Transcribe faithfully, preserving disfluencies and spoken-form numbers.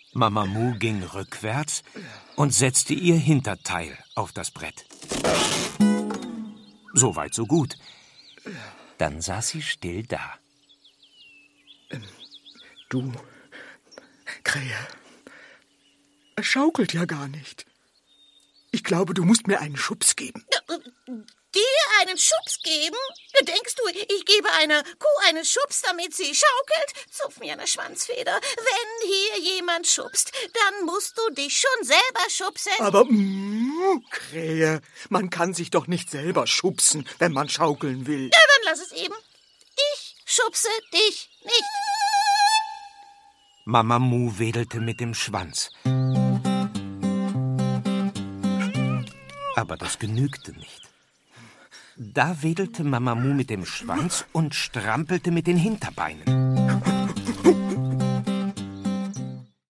Mama Mu ging rückwärts und setzte ihr Hinterteil auf das Brett. So weit, so gut. Dann saß sie still da. Du, Krähe, es schaukelt ja gar nicht. Ich glaube, du musst mir einen Schubs geben. Dir einen Schubs geben? Denkst du, ich gebe einer Kuh einen Schubs, damit sie schaukelt? Zupf mir eine Schwanzfeder. Wenn hier jemand schubst, dann musst du dich schon selber schubsen. Aber, mm, Krähe, man kann sich doch nicht selber schubsen, wenn man schaukeln will. Ja, dann lass es eben. Ich schubse dich nicht. Mama Mu wedelte mit dem Schwanz. Aber das genügte nicht. Da wedelte Mama Mu mit dem Schwanz und strampelte mit den Hinterbeinen.